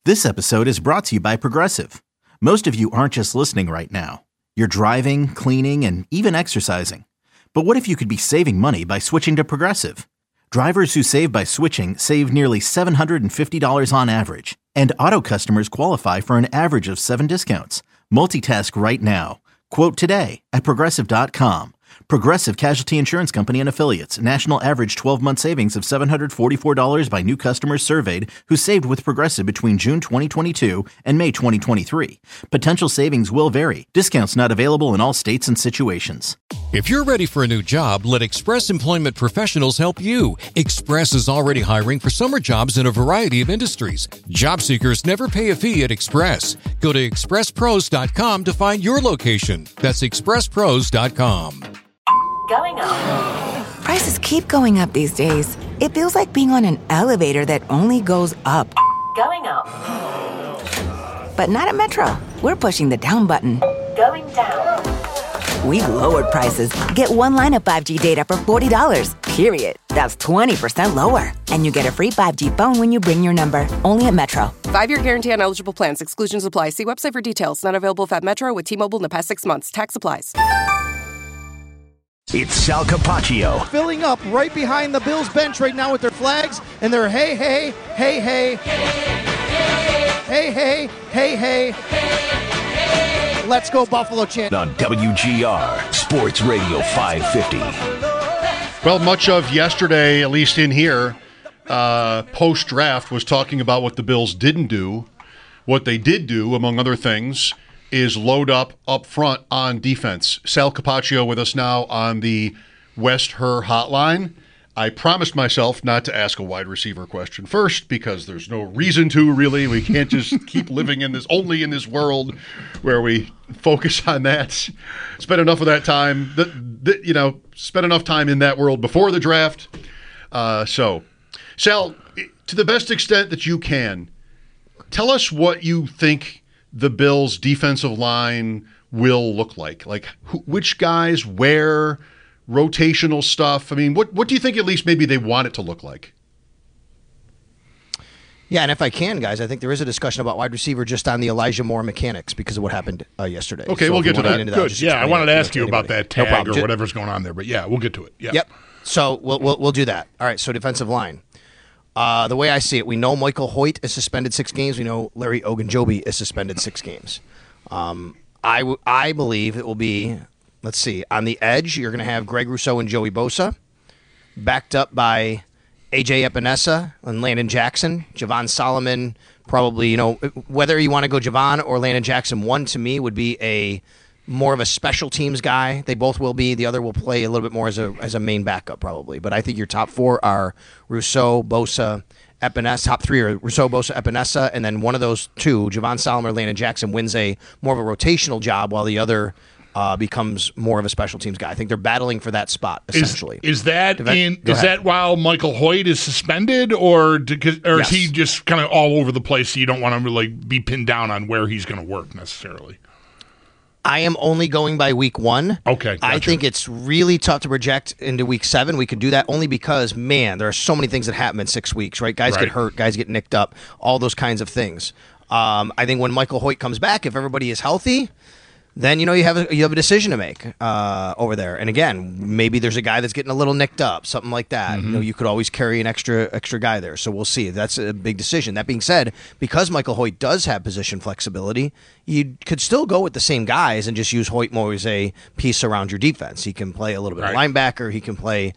This episode is brought to you by Progressive. Most of you aren't just listening right now. You're driving, cleaning, and even exercising. But what if you could be saving money by switching to Progressive? Drivers who save by switching save nearly $750 on average. And auto customers qualify for an average of 7 discounts. Multitask right now. Quote today at Progressive.com. Progressive Casualty Insurance Company and Affiliates. National average 12-month savings of $744 by new customers surveyed who saved with Progressive between June 2022 and May 2023. Potential savings will vary. Discounts not available in all states and situations. If you're ready for a new job, let Express Employment Professionals help you. Express is already hiring for summer jobs in a variety of industries. Job seekers never pay a fee at Express. Go to expresspros.com to find your location. That's expresspros.com. Going up. Prices keep going up these days. It feels like being on an elevator that only goes up. Going up. But not at Metro. We're pushing the down button. Going down. We've lowered prices. Get one line of 5G data for $40, period. That's 20% lower. And you get a free 5G phone when you bring your number. Only at Metro. 5-year guarantee on eligible plans. Exclusions apply. See website for details. Not available at Metro with T-Mobile in the past 6 months. Tax applies. It's Sal Capaccio. Filling up right behind the Bills bench right now with their flags and their hey, hey, hey, hey. Hey, hey, hey, hey. Let's go Buffalo chant. On WGR, Sports Radio 550. Well, much of yesterday, at least in here, post-draft was talking about what the Bills didn't do. What they did do, among other things, is load up front on defense. Sal Capaccio with us now on the West Her hotline. I promised myself not to ask a wide receiver question first because there's no reason to, really. We can't just keep living in this world where we focus on that. Spent enough of that time, spent enough time in that world before the draft. So, Sal, to the best extent that you can, tell us what you think the Bills' defensive line will look like. Like, which guys, where, rotational stuff. I mean, what do you think at least maybe they want it to look like? Yeah, and if I can, guys, I think there is a discussion about wide receiver just on the Elijah Moore mechanics because of what happened yesterday. Okay, so we'll get to that. Good. Yeah, I wanted to ask you about that tag or whatever's going on there, but yeah, we'll get to it. Yeah. Yep. So we'll do that. All right, so defensive line. The way I see it, we know Michael Hoyt is suspended 6 games. We know Larry Ogunjobi is suspended 6 games. I believe it will be, let's see, on the edge, you're going to have Greg Rousseau and Joey Bosa, backed up by A.J. Epinesa and Landon Jackson. Javon Solomon, probably, whether you want to go Javon or Landon Jackson, one to me would be more of a special teams guy. They both will be. The other will play a little bit more as a main backup probably. But I think your top 4 are Rousseau, Bosa, Epinesa. Top 3 are Rousseau, Bosa, Epinesa, and then one of those 2, Javon Solomon or Landon Jackson, wins more of a rotational job while the other becomes more of a special teams guy. I think they're battling for that spot essentially. Is that while Michael Hoyt is suspended, or yes. Is he just kind of all over the place? So you don't want to really be pinned down on where he's going to work necessarily. I am only going by week 1. Okay, gotcha. I think it's really tough to project into week 7. We could do that only because, man, there are so many things that happen in 6 weeks, right? Guys get hurt, guys get nicked up, all those kinds of things. I think when Michael Hoyt comes back, if everybody is healthy, then you have a decision to make over there. And again, maybe there's a guy that's getting a little nicked up, something like that. Mm-hmm. You could always carry an extra guy there. So we'll see. That's a big decision. That being said, because Michael Hoyt does have position flexibility, you could still go with the same guys and just use Hoyt more as a piece around your defense. He can play a little bit of linebacker. He can play,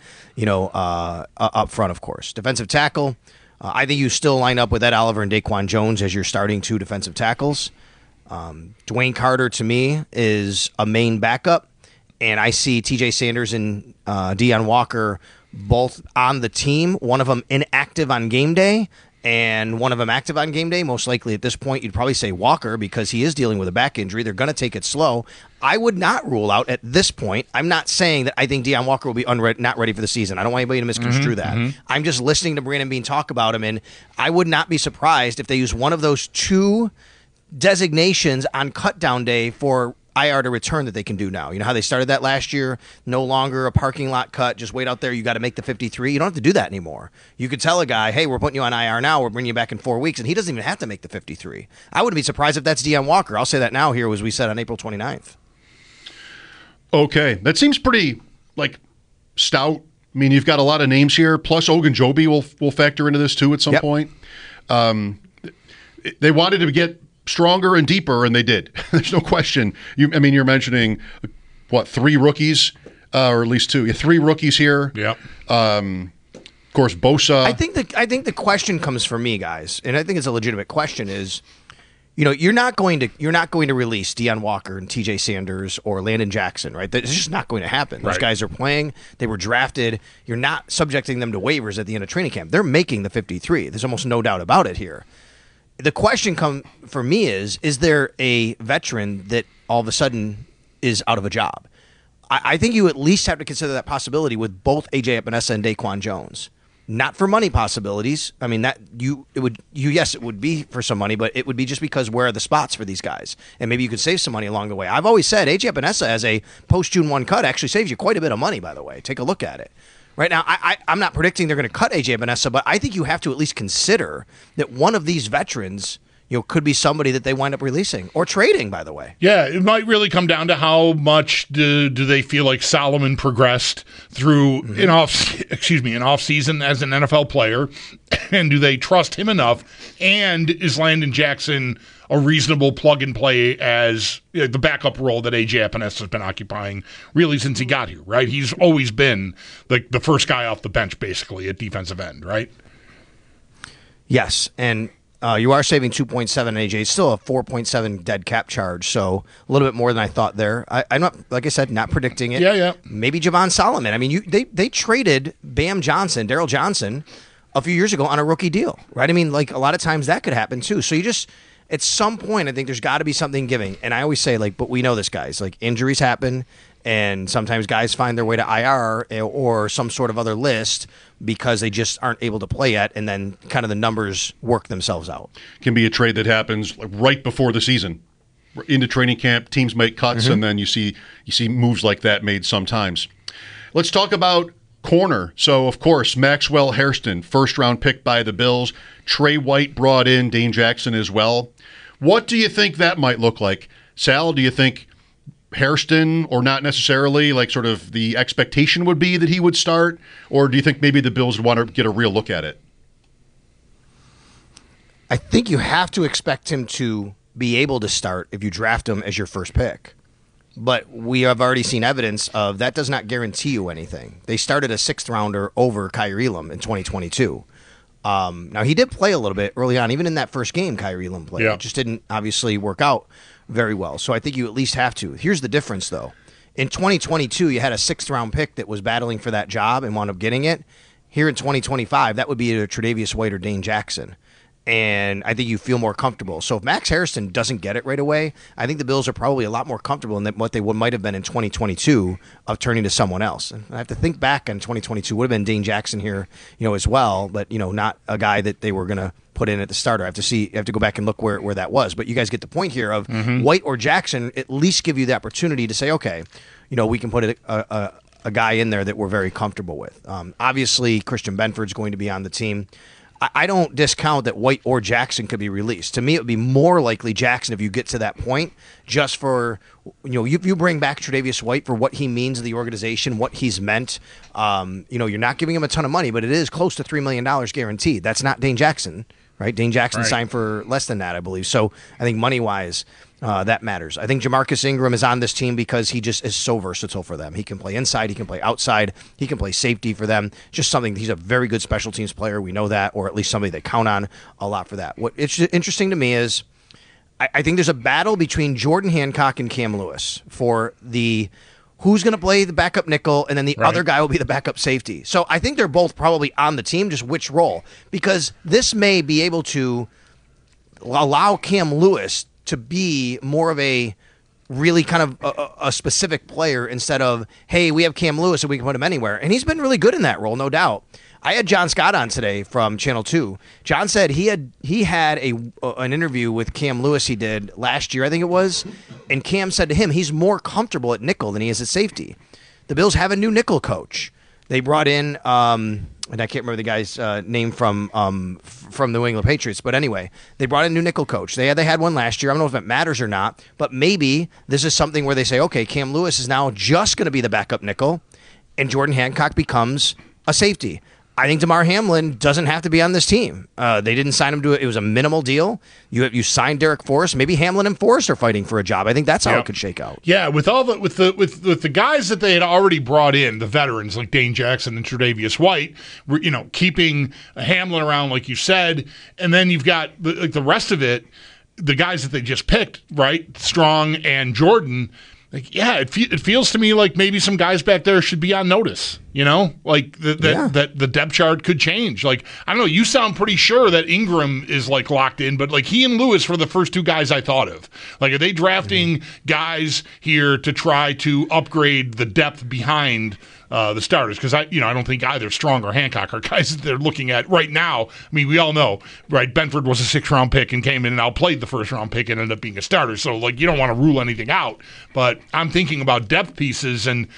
up front, of course. Defensive tackle. I think you still line up with Ed Oliver and Daquan Jones as your starting 2 defensive tackles. Dwayne Carter, to me, is a main backup, and I see TJ Sanders and Deion Walker both on the team, one of them inactive on game day, and one of them active on game day. Most likely at this point, you'd probably say Walker because he is dealing with a back injury. They're going to take it slow. I would not rule out at this point. I'm not saying that I think Deion Walker will be not ready for the season. I don't want anybody to misconstrue that. I'm just listening to Brandon Beane talk about him, and I would not be surprised if they use one of those 2 designations on cut down day for IR to return that they can do now. You know how they started that last year? No longer a parking lot cut. Just wait out there. You got to make the 53. You don't have to do that anymore. You could tell a guy, hey, we're putting you on IR now. We're bringing you back in 4 weeks. And he doesn't even have to make the 53. I wouldn't be surprised if that's Deion Walker. I'll say that now here, as we said on April 29th. Okay. That seems pretty, stout. I mean, you've got a lot of names here. Plus, Ogunjobi will factor into this, too, at some point. They wanted to get stronger and deeper, and they did. There's no question. You're mentioning, 3 rookies, or at least 2. 3 rookies here. Yep. Of course, Bosa. I think the question comes for me, guys, and I think it's a legitimate question, is, you're not going to release Deion Walker and TJ Sanders or Landon Jackson, right? It's just not going to happen. Those guys are playing. They were drafted. You're not subjecting them to waivers at the end of training camp. They're making the 53. There's almost no doubt about it here. The question for me is there a veteran that all of a sudden is out of a job? I think you at least have to consider that possibility with both A.J. Epinesa and Daquan Jones. Not for money possibilities. I mean, yes, it would be for some money, but it would be just because where are the spots for these guys? And maybe you could save some money along the way. I've always said A.J. Epinesa as a post-June 1 cut actually saves you quite a bit of money, by the way. Take a look at it. Right now, I'm not predicting they're going to cut A.J. Epinesa, but I think you have to at least consider that one of these veterans could be somebody that they wind up releasing or trading, by the way. Yeah, it might really come down to how much do they feel like Solomon progressed through an off season as an NFL player, and do they trust him enough? And is Landon Jackson a reasonable plug-and-play as the backup role that A.J. Epinesa has been occupying really since he got here, right? He's always been the first guy off the bench, basically, at defensive end, right? Yes, and you are saving 2.7 AJ. It's still a 4.7 dead cap charge, so a little bit more than I thought there. I'm not, like I said, not predicting it. Yeah. Maybe Javon Solomon. I mean, they traded Bam Johnson, Daryl Johnson, a few years ago on a rookie deal, right? I mean, a lot of times that could happen too. So you just, at some point, I think there's got to be something giving. And I always say, but we know this, guys. Injuries happen, and sometimes guys find their way to IR or some sort of other list because they just aren't able to play yet, and then kind of the numbers work themselves out. Can be a trade that happens right before the season. Into training camp, teams make cuts, and then you see moves like that made sometimes. Let's talk about corner. So, of course, Maxwell Hairston, first-round pick by the Bills. Trey White brought in, Dane Jackson as well. What do you think that might look like? Sal, do you think Hairston, or not necessarily, sort of the expectation would be that he would start? Or do you think maybe the Bills would want to get a real look at it? I think you have to expect him to be able to start if you draft him as your first pick. But we have already seen evidence of that does not guarantee you anything. They started a 6th-rounder over Kyrie Elam in 2022. Now, he did play a little bit early on. Even in that first game, Kyrie Elam played. It just didn't obviously work out very well. So I think you at least have to. Here's the difference, though. In 2022, you had a 6th-round pick that was battling for that job and wound up getting it. Here in 2025, that would be either Tre'Davious White or Dane Jackson. And I think you feel more comfortable. So if Max Hairston doesn't get it right away, I think the Bills are probably a lot more comfortable than what they might have been in 2022 of turning to someone else. And I have to think back on 2022. Would have been Dane Jackson here, as well, but not a guy that they were going to put in at the starter. I have to go back and look where that was. But you guys get the point here of White or Jackson at least give you the opportunity to say, okay, we can put a guy in there that we're very comfortable with. Obviously, Christian Benford's going to be on the team. I don't discount that White or Jackson could be released. To me, it would be more likely Jackson if you get to that point, just for, you bring back Tre'Davious White for what he means to the organization, what he's meant. You're not giving him a ton of money, but it is close to $3 million guaranteed. That's not Dane Jackson, right? Dane Jackson signed for less than that, I believe. So I think money-wise, that matters. I think Jamarcus Ingram is on this team because he just is so versatile for them. He can play inside, he can play outside, he can play safety for them. Just something, he's a very good special teams player. We know that, or at least somebody they count on a lot for that. What it's interesting to me is I think there's a battle between Jordan Hancock and Cam Lewis for the who's going to play the backup nickel, and then the other guy will be the backup safety. So I think they're both probably on the team, just which role. Because this may be able to allow Cam Lewis to be more of a really kind of a specific player instead of, hey, we have Cam Lewis and we can put him anywhere. And he's been really good in that role, no doubt. I had John Scott on today from Channel 2. John said he had an interview with Cam Lewis he did last year, I think it was, And Cam said to him, he's more comfortable at nickel than he is at safety. The Bills have a new nickel coach. They brought in, and I can't remember the guy's name from the New England Patriots, but anyway, they brought in a new nickel coach. They had one last year. I don't know if it matters or not, but maybe this is something where they say, okay, Cam Lewis is now just going to be the backup nickel, and Jordan Hancock becomes a safety. I think Damar Hamlin doesn't have to be on this team. They didn't sign him to it. It was a minimal deal. You signed Derek Forrest. Maybe Hamlin and Forrest are fighting for a job. I think that's how it could shake out. Yeah, with the guys that they had already brought in, the veterans like Dane Jackson and Tre'Davious White, keeping Hamlin around like you said, and then you've got the rest of it, the guys that they just picked, right? Strong and Jordan. It feels to me like maybe some guys back there should be on notice, that the depth chart could change. Like, I don't know, you sound pretty sure that Ingram is like locked in, but like he and Lewis were the first two guys I thought of. Like, are they drafting guys here to try to upgrade the depth behind the starters? Because I don't think either Strong or Hancock are guys that they're looking at right now. I mean, we all know, right? Benford was a 6th-round pick and came in and outplayed the 1st-round pick and ended up being a starter. So, like, you don't want to rule anything out. But I'm thinking about depth pieces, and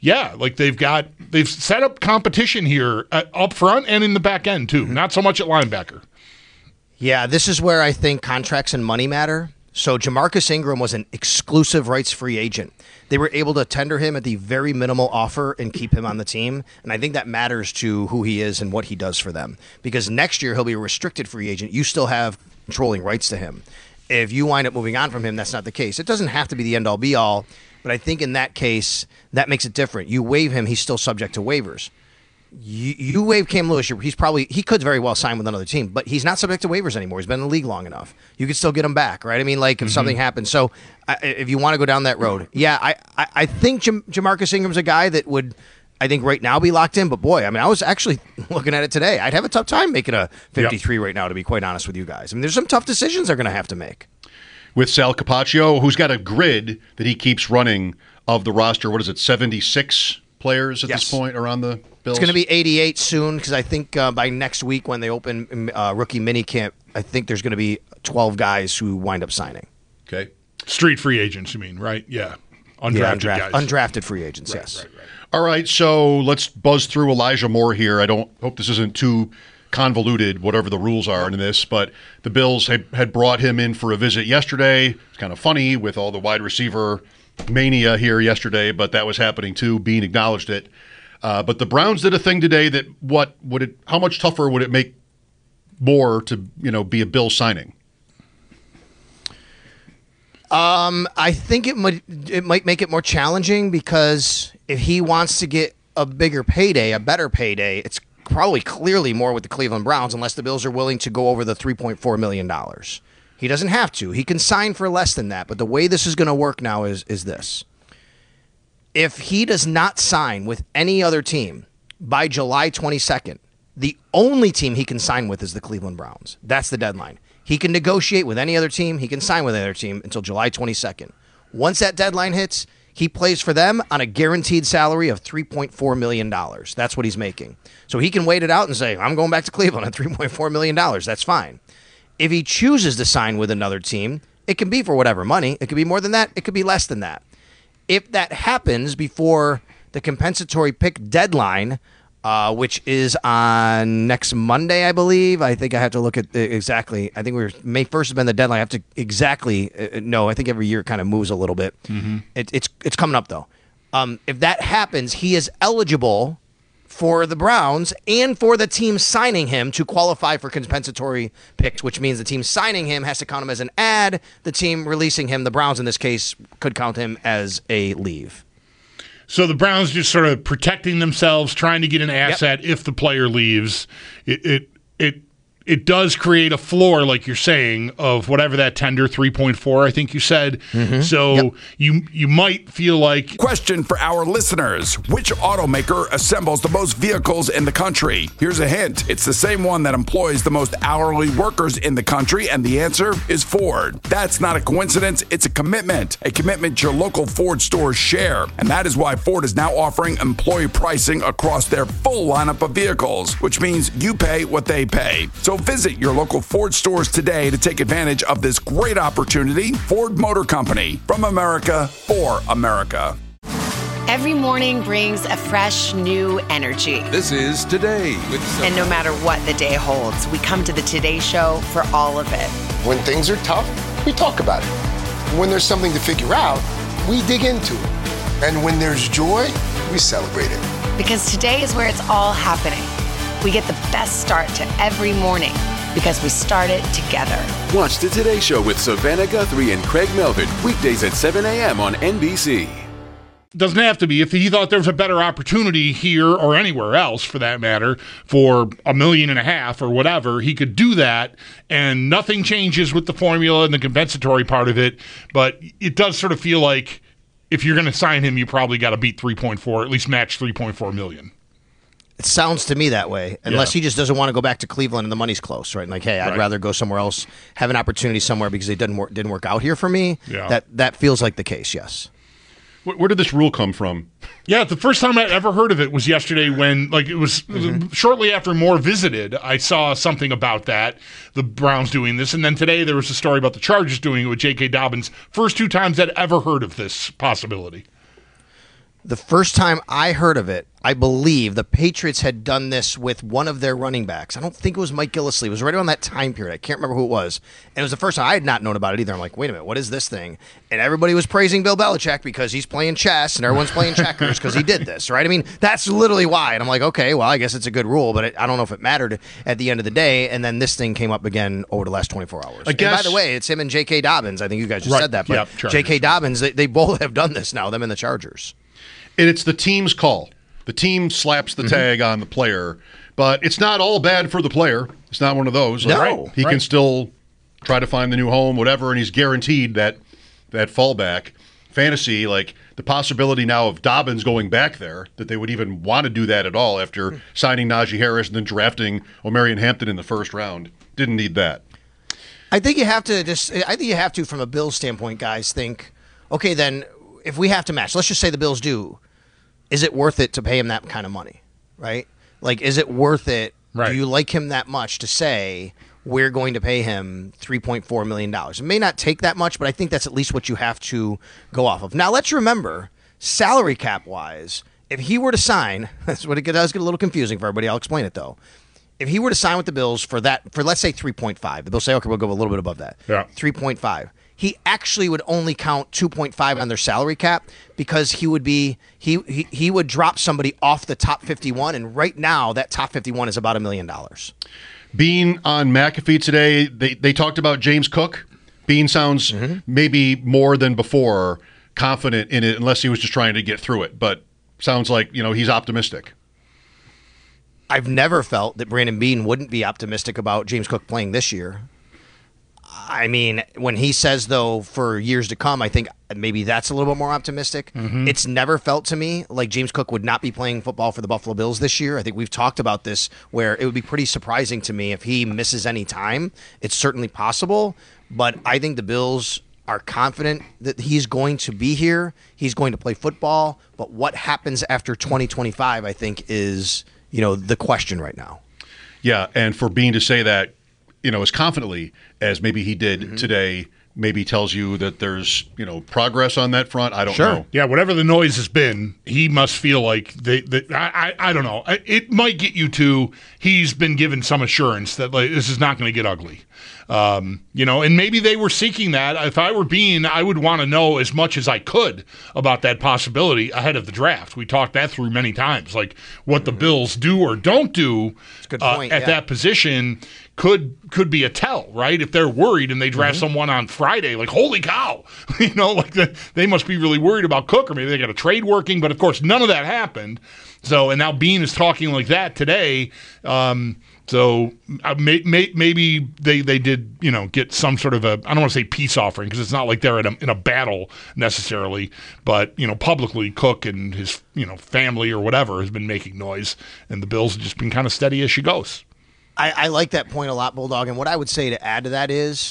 they've set up competition here up front and in the back end too. Not so much at linebacker. Yeah, this is where I think contracts and money matter. So Jamarcus Ingram was an exclusive rights free agent. They were able to tender him at the very minimal offer and keep him on the team. And I think that matters to who he is and what he does for them. Because next year he'll be a restricted free agent. You still have controlling rights to him. If you wind up moving on from him, that's not the case. It doesn't have to be the end-all be-all, but I think in that case, that makes it different. You waive him, he's still subject to waivers. You waive Cam Lewis, he could very well sign with another team, but he's not subject to waivers anymore. He's been in the league long enough. You could still get him back, right? I mean, like if something happens. So if you want to go down that road, I think Jamarcus Ingram's a guy that would, I think right now be locked in. But boy, I mean, I was actually looking at it today. I'd have a tough time making a 53 right now, to be quite honest with you guys. I mean, there's some tough decisions they're going to have to make. With Sal Capaccio, who's got a grid that he keeps running of the roster, what is it, 76 players at this point around the Bills? It's going to be 88 soon, because I think by next week when they open rookie minicamp, I think there's going to be 12 guys who wind up signing. Okay. Street free agents, you mean, right? Yeah. Undrafted guys. Undrafted free agents, yes. Right. All right, so let's buzz through Elijah Moore here. I hope this isn't too convoluted, whatever the rules are in this, but the Bills had brought him in for a visit yesterday. It's kind of funny with all the wide receiver mania here yesterday, but that was happening too. Bean acknowledged it. But the Browns did a thing today that how much tougher would it make Moore to, be a Bill signing? I think it might make it more challenging, because if he wants to get a bigger payday, a better payday, it's probably clearly more with the Cleveland Browns, unless the Bills are willing to go over the $3.4 million. He doesn't have to. He can sign for less than that. But the way this is going to work now is this. If he does not sign with any other team by July 22nd, the only team he can sign with is the Cleveland Browns. That's the deadline. He can negotiate with any other team. He can sign with any other team until July 22nd. Once that deadline hits, he plays for them on a guaranteed salary of $3.4 million. That's what he's making. So he can wait it out and say, I'm going back to Cleveland at $3.4 million. That's fine. If he chooses to sign with another team, it can be for whatever money. It could be more than that. It could be less than that. If that happens before the compensatory pick deadline, which is on next Monday, I believe. I think I have to look at exactly. I think May 1st has been the deadline. I have to exactly know. I think every year it kind of moves a little bit. Mm-hmm. It's coming up, though. If that happens, he is eligible for the Browns and for the team signing him to qualify for compensatory picks, which means the team signing him has to count him as an add. The team releasing him, the Browns in this case, could count him as a leave. So the Browns just sort of protecting themselves, trying to get an asset if the player leaves. It does create a floor, like you're saying, of whatever that tender, 3.4, I think you said. Mm-hmm. So you might feel like... Question for our listeners. Which automaker assembles the most vehicles in the country? Here's a hint. It's the same one that employs the most hourly workers in the country, and the answer is Ford. That's not a coincidence. It's a commitment your local Ford stores share. And that is why Ford is now offering employee pricing across their full lineup of vehicles, which means you pay what they pay. So So visit your local Ford stores today to take advantage of this great opportunity. Ford Motor Company, from America for America. Every morning brings a fresh, new energy. This is Today with And no matter what the day holds, we come to the Today Show for all of it. When things are tough, we talk about it. When there's something to figure out, we dig into it. And when there's joy, we celebrate it. Because today is where it's all happening. We get the best start to every morning because we start it together. Watch the Today Show with Savannah Guthrie and Craig Melvin, weekdays at 7 a.m. on NBC. Doesn't have to be. If he thought there was a better opportunity here or anywhere else, for that matter, for $1.5 million or whatever, he could do that, and nothing changes with the formula and the compensatory part of it. But it does sort of feel like if you're going to sign him, you probably got to beat 3.4, at least match 3.4 million. It sounds to me that way, unless he just doesn't want to go back to Cleveland and the money's close, right? And like, hey, I'd rather go somewhere else, have an opportunity somewhere because it didn't work out here for me. Yeah. That feels like the case, yes. Where did this rule come from? Yeah, the first time I'd ever heard of it was yesterday when, like, it was shortly after Moore visited. I saw something about that, the Browns doing this, and then today there was a story about the Chargers doing it with J.K. Dobbins. First two times I'd ever heard of this possibility. The first time I heard of it, I believe the Patriots had done this with one of their running backs. I don't think it was Mike Gillislee. It was right around that time period. I can't remember who it was. And it was the first time I had not known about it either. I'm like, wait a minute, what is this thing? And everybody was praising Bill Belichick because he's playing chess and everyone's playing checkers because he did this, right? I mean, that's literally why. And I'm like, okay, well, I guess it's a good rule, but I don't know if it mattered at the end of the day. And then this thing came up again over the last 24 hours. And by the way, it's him and J.K. Dobbins. I think you guys just said that. But J.K. Dobbins, they both have done this now, them and the Chargers. And it's the team's call. The team slaps the tag on the player, but it's not all bad for the player. It's not one of those. No. He can still try to find the new home, whatever, and he's guaranteed that fallback. Fantasy, like the possibility now of Dobbins going back there, that they would even want to do that at all after signing Najee Harris and then drafting Omarion Hampton in the first round. Didn't need that. I think you have to, from a Bills standpoint, guys, think, okay, then if we have to match, let's just say the Bills do, is it worth it to pay him that kind of money, right? Like, is it worth it? Right. Do you like him that much to say we're going to pay him $3.4 million? It may not take that much, but I think that's at least what you have to go off of. Now, let's remember, salary cap-wise, if he were to sign, that's what it does get a little confusing for everybody. I'll explain it, though. If he were to sign with the Bills for let's say 3.5, the Bills say, okay, we'll go a little bit above that. Yeah. 3.5. He actually would only count 2.5 on their salary cap because he would drop somebody off the top 51, and right now that top 51 is about $1 million. Being on McAfee today, they talked about James Cook. Bean sounds maybe more than before confident in it, unless he was just trying to get through it. But sounds like he's optimistic. I've never felt that Brandon Bean wouldn't be optimistic about James Cook playing this year. I mean, when he says, though, for years to come, I think maybe that's a little bit more optimistic. It's never felt to me like James Cook would not be playing football for the Buffalo Bills this year. I think we've talked about this, where it would be pretty surprising to me if he misses any time. It's certainly possible, but I think the Bills are confident that he's going to be here. He's going to play football, but what happens after 2025, I think, is the question right now. Yeah, and for Bean to say that, as confidently as maybe he did today, maybe tells you that there's, progress on that front. I don't know. Yeah, whatever the noise has been, he must feel like I don't know. It might get you to he's been given some assurance that this is not going to get ugly. And maybe they were seeking that. If I were Bean, I would want to know as much as I could about that possibility ahead of the draft. We talked that through many times, like what the Bills do or don't do at that position could be a tell, right? If they're worried and they draft someone on Friday, like, holy cow, they must be really worried about Cook, or maybe they got a trade working, but of course none of that happened. So, and now Bean is talking like that today. So maybe they did, get some sort of I don't want to say peace offering, because it's not like they're in a battle necessarily, but, publicly Cook and his, family or whatever has been making noise, and the Bills have just been kind of steady as she goes. I like that point a lot, Bulldog. And what I would say to add to that is,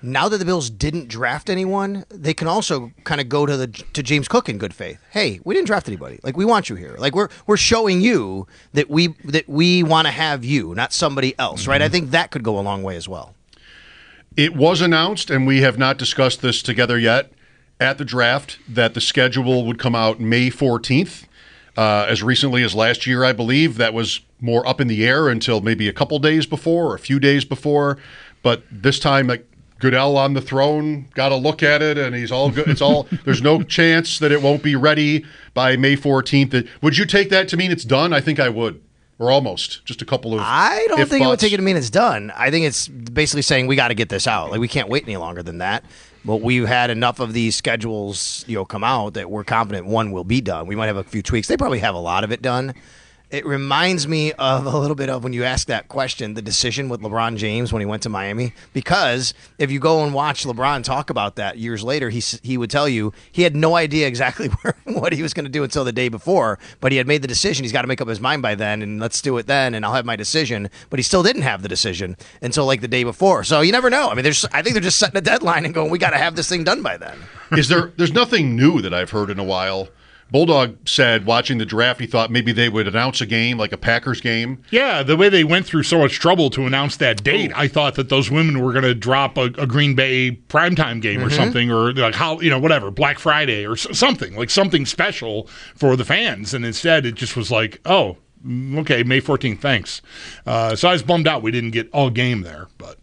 Now that the Bills didn't draft anyone, they can also kind of go to James Cook in good faith. Hey, we didn't draft anybody. Like, we want you here. Like, we're showing you that we want to have you, not somebody else, right? I think that could go a long way as well. It was announced, and we have not discussed this together yet, at the draft that the schedule would come out May 14th. As recently as last year, I believe, that was more up in the air until maybe a couple days before or a few days before. But this time, like, Goodell on the throne got a look at it, and he's all good. It's all there's no chance that it won't be ready by May 14th. Would you take that to mean it's done? I think I would, or almost. Just a couple of. I don't think it would take it to mean it's done. I think it's basically saying we got to get this out. Like, we can't wait any longer than that. But we've had enough of these schedules, come out that we're confident one will be done. We might have a few tweaks. They probably have a lot of it done. It reminds me of a little bit of when you ask that question, the decision with LeBron James when he went to Miami. Because if you go and watch LeBron talk about that years later, he would tell you he had no idea exactly what he was going to do until the day before. But he had made the decision. He's got to make up his mind by then, and let's do it then, and I'll have my decision. But he still didn't have the decision until like the day before. So you never know. I mean, I think they're just setting a deadline and going, we got to have this thing done by then. There's nothing new that I've heard in a while. Bulldog said, watching the draft, he thought maybe they would announce a game, like a Packers game. Yeah, the way they went through so much trouble to announce that date, I thought that those women were going to drop a Green Bay primetime game or something, or like whatever, Black Friday or something, like something special for the fans. And instead, it just was like, oh, okay, May 14th, thanks. So I was bummed out we didn't get all game there. But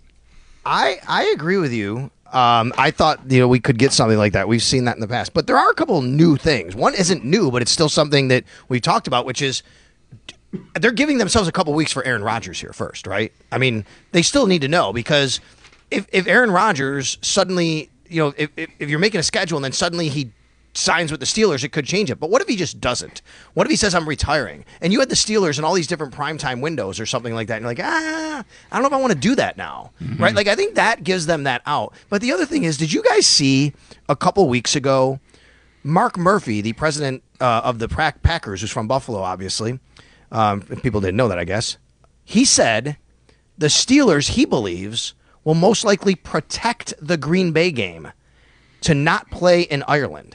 I agree with you. I thought we could get something like that. We've seen that in the past, but there are a couple new things. One isn't new, but it's still something that we talked about, which is they're giving themselves a couple weeks for Aaron Rodgers here first, right? I mean, they still need to know, because if Aaron Rodgers suddenly, if you're making a schedule and then suddenly he signs with the Steelers, it could change it. But what if he just doesn't? What if he says, I'm retiring? And you had the Steelers in all these different primetime windows or something like that. And you're like, I don't know if I want to do that now. Right? Like, I think that gives them that out. But the other thing is, did you guys see a couple weeks ago, Mark Murphy, the president of the Packers, who's from Buffalo, obviously. If people didn't know that, I guess. He said the Steelers, he believes, will most likely protect the Green Bay game to not play in Ireland.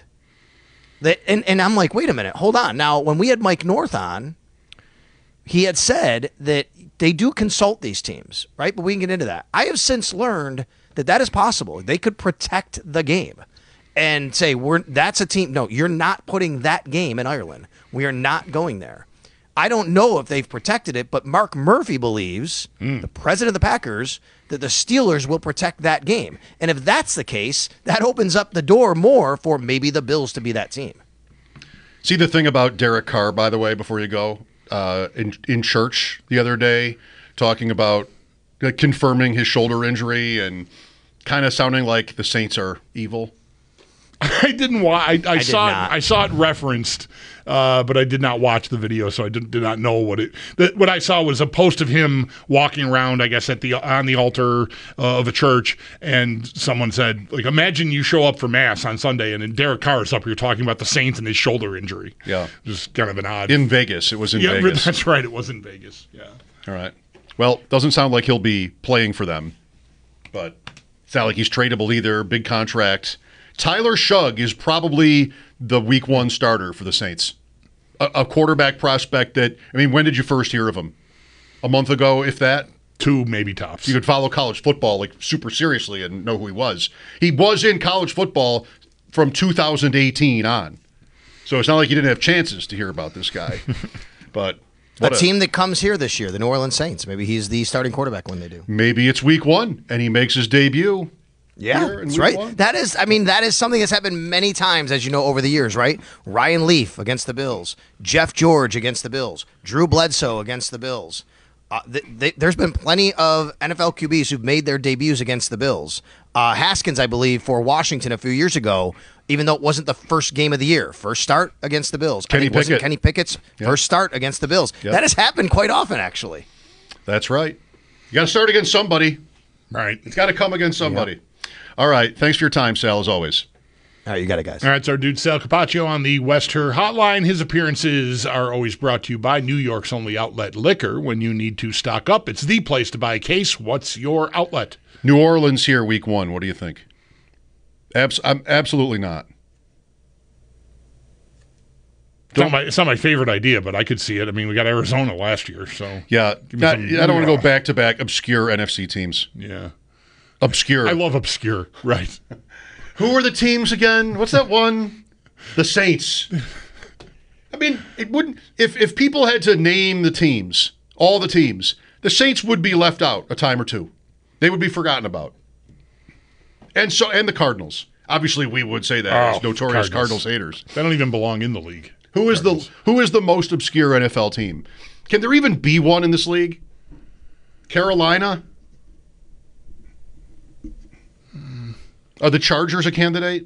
And I'm like, wait a minute, hold on. Now, when we had Mike North on, he had said that they do consult these teams, right? But we can get into that. I have since learned that is possible. They could protect the game and say, that's a team. No, you're not putting that game in Ireland. We are not going there. I don't know if they've protected it, but Mark Murphy believes, the president of the Packers, that the Steelers will protect that game. And if that's the case, that opens up the door more for maybe the Bills to be that team. See the thing about Derek Carr, by the way, before you go, in church the other day, talking about confirming his shoulder injury and kind of sounding like the Saints are evil. I didn't watch. I saw it referenced, but I did not watch the video, so I did not know what it. What I saw was a post of him walking around, I guess, on the altar of a church, and someone said, like, imagine you show up for Mass on Sunday, and then Derek Carr is up here talking about the Saints and his shoulder injury. Yeah, just kind of an odd. In Vegas, it was in Vegas. That's right, it was in Vegas. Yeah. All right. Well, doesn't sound like he'll be playing for them, but it's not like he's tradable either. Big contract. Tyler Shugg is probably the week one starter for the Saints. A quarterback prospect that, when did you first hear of him? A month ago, if that? 2, maybe tops. You could follow college football like super seriously and know who he was. He was in college football from 2018 on. So it's not like you didn't have chances to hear about this guy. But a team that comes here this year, the New Orleans Saints. Maybe he's the starting quarterback when they do. Maybe it's week one and he makes his debut. Yeah, that's right. One. That is something that's happened many times, as you know, over the years, right? Ryan Leaf against the Bills, Jeff George against the Bills, Drew Bledsoe against the Bills. There's been plenty of NFL QBs who've made their debuts against the Bills. Haskins, I believe, for Washington a few years ago, even though it wasn't the first game of the year. First start against the Bills. Kenny Pickett's first start against the Bills. Yep. That has happened quite often, actually. That's right. You got to start against somebody. Right. It's got to come against somebody. Yep. All right. Thanks for your time, Sal, as always. All right, you got it, guys. All right, it's our dude Sal Capaccio on the Wester Hotline. His appearances are always brought to you by New York's only outlet liquor. When you need to stock up, it's the place to buy a case. What's your outlet? New Orleans here, week 1. What do you think? Absolutely not. It's not my favorite idea, but I could see it. I mean, we got Arizona last year, so yeah. I don't want to go back-to-back obscure NFC teams. Yeah, obscure. I love obscure. Right. Who are the teams again? What's that one? The Saints. I mean, it wouldn't. If people had to name the teams, all the teams, the Saints would be left out a time or two. They would be forgotten about. And the Cardinals. Obviously, we would say that as notorious Cardinals haters. They don't even belong in the league. Who is the most obscure NFL team? Can there even be one in this league? Carolina? Are the Chargers a candidate?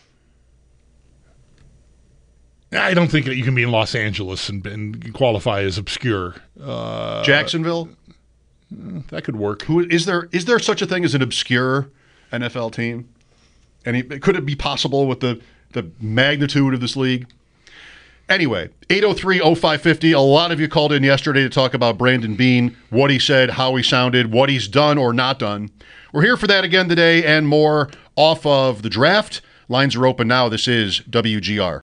I don't think that you can be in Los Angeles and qualify as obscure. Jacksonville? That could work. Is there such a thing as an obscure NFL team? And could it be possible with the magnitude of this league? Anyway, 803-0550. A lot of you called in yesterday to talk about Brandon Beane, what he said, how he sounded, what he's done or not done. We're here for that again today and more off of the draft. Lines are open now. This is WGR.